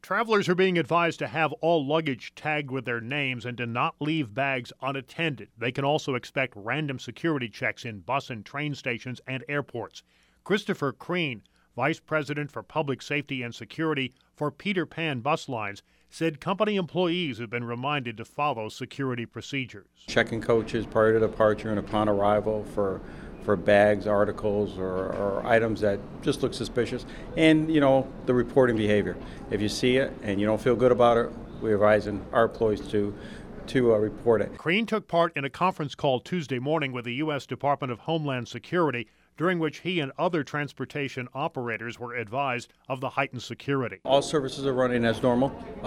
Travelers are being advised to have all luggage tagged with their names and to not leave bags unattended. They can also expect random security checks in bus and train stations and airports. Christopher Crean, Vice President for Public Safety and Security for Peter Pan Bus Lines, said company employees have been reminded to follow security procedures. Checking coaches prior to departure and upon arrival for bags, articles, or items that just look suspicious. And, the reporting behavior. If you see it and you don't feel good about it, we're advising our employees to report it. Crean took part in a conference call Tuesday morning with the U.S. Department of Homeland Security, during which he and other transportation operators were advised of the heightened security. All services are running as normal.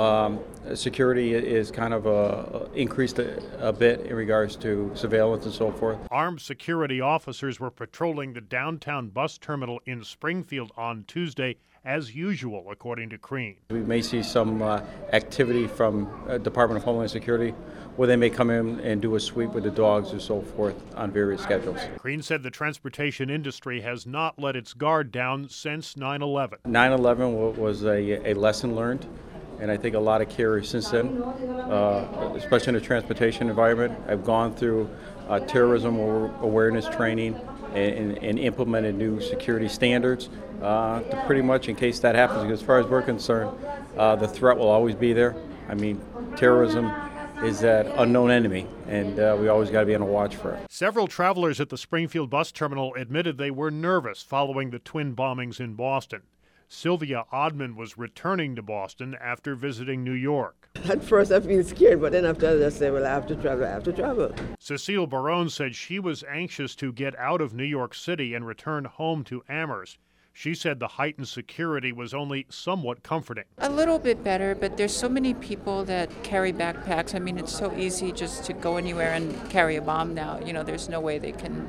Security is kind of increased a bit in regards to surveillance and so forth. Armed security officers were patrolling the downtown bus terminal in Springfield on Tuesday, as usual, according to Crean. We may see some activity from Department of Homeland Security where they may come in and do a sweep with the dogs and so forth on various schedules. Crean said the transportation industry has not let its guard down since 9/11. 9/11 was a lesson learned, and I think a lot of carriers since then, especially in the transportation environment, have gone through terrorism awareness training and implemented new security standards to pretty much, in case that happens. Because as far as we're concerned, the threat will always be there. I mean, terrorism is that unknown enemy, and we always got to be on the watch for it. Several travelers at the Springfield bus terminal admitted they were nervous following the twin bombings in Boston. Sylvia Odman was returning to Boston after visiting New York. At first I feel scared, but then after I just say, well, I have to travel. Cecile Barone said she was anxious to get out of New York City and return home to Amherst. She said the heightened security was only somewhat comforting. A little bit better, but there's so many people that carry backpacks. I mean, it's so easy just to go anywhere and carry a bomb now. There's no way they can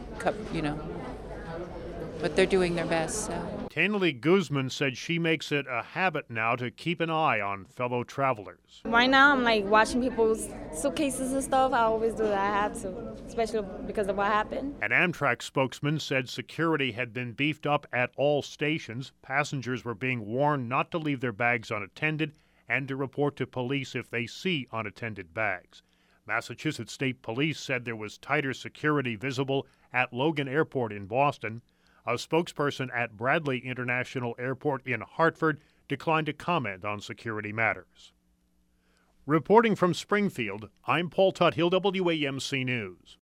but they're doing their best. So. Tanely Guzman said she makes it a habit now to keep an eye on fellow travelers. Right now, I'm watching people's suitcases and stuff. I always do that. I have to, especially because of what happened. An Amtrak spokesman said security had been beefed up at all stations. Passengers were being warned not to leave their bags unattended and to report to police if they see unattended bags. Massachusetts State Police said there was tighter security visible at Logan Airport in Boston. A spokesperson at Bradley International Airport in Hartford declined to comment on security matters. Reporting from Springfield, I'm Paul Tuthill, WAMC News.